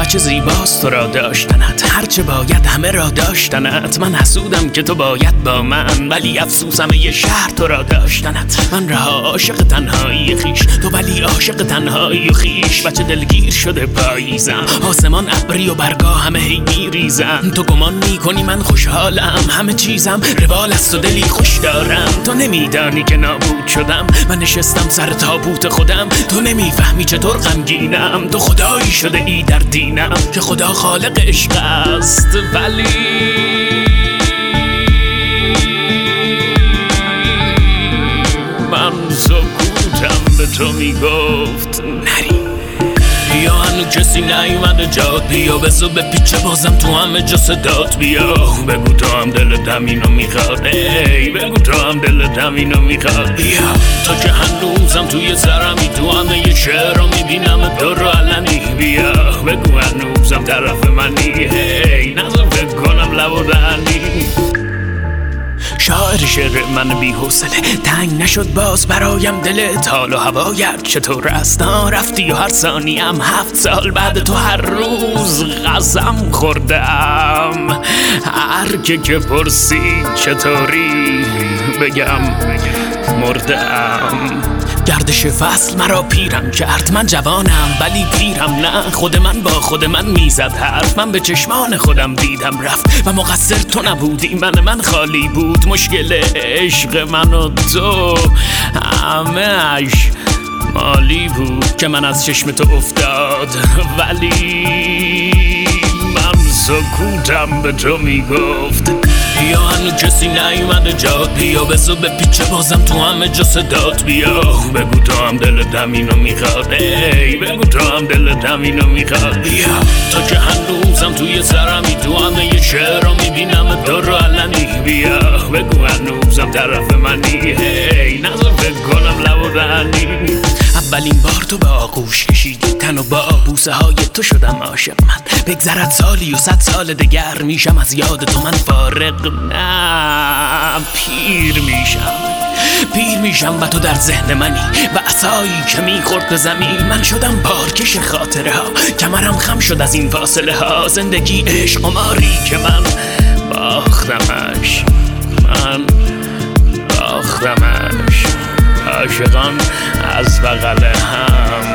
چه زیباست تو را داشتنت، هرچه باید همه را داشتنت. من حسودم که تو باید با من، ولی افسوسم یه شهر تو را داشتنت. من رها عاشق تنهایی خیش، تو ولی عاشق تنهایی و خیش. بچه دلگیر شده پاییزم، آسمان ابری و برگا همه هی میریزم. تو گمان میکنی من خوشحالم، همه چیزم روال است و دلی خوش دارم. تو نمیدانی که نابود شدم، من نشستم سر تابوت خودم. تو نمیفهمی چطور غمگینم، تو خدایی شده ای در دینم که خدا خالق عشق است. ولی من سکوتم به تو میگفت نری. بیا هنو کسی نیومده جات، بیا بزو به پیچه بازم تو همه جا صدات. بیا بگو تو هم دلت همینو میخواد، ای بگو تو هم دلت همینو میخواد. بیا تا که هنوزم توی سرمی، تو همه یه شعر رو میبینم تو رو علنی. بیا بگو هنوزم طرف منی، هی نظر فکر کنم لب و دهنی. شاعر شعر من بی حوصله، تنگ نشد باز برایم دلت. حال و هوایت چطور است؟ رفتی و هر ثانیم 7 سال بعد تو هر روز قسم خوردم. هر که پرسید چطوری بگم مردم. گردش فصل مرا پیرم کرد، من جوانم ولی پیرم نه. خود من با خود من میزد حرف، من به چشمان خودم دیدم رفت. و مقصر تو نبودی، من خالی بود. مشکل عشق من و تو همه‌اش مالی بود که من از چشم تو افتاد. ولی من سکوتم به تو میگفت بیا هنو کسی نیومده جات، بیا بزو به پیچه بازم تو همه جا صدات. بیا بگو تو هم دلت همینو میخواد، ای بگو تو هم دلت همینو میخواد. بیا تا که هنوزم توی سرمی، تو همه یه شعر رو میبینم تو رو علنی. بیا بگو هنوزم طرف منی، هی نظر فکر کنم لب و دهنی. اولین بار تو به آغوش کشیدی تن و با بوسه های تو شدم عاشق من. بگذرد سالی و 100 سال دگر میشم از یاد تو من فارغ. نه پیر میشم و تو در ذهن منی و عصایی که میخورد به زمین. من شدم بارکش خاطره ها، کمرم خم شد از این فاصله ها. زندگی عشق قماری که من باختمش، عاشقان از بغل هم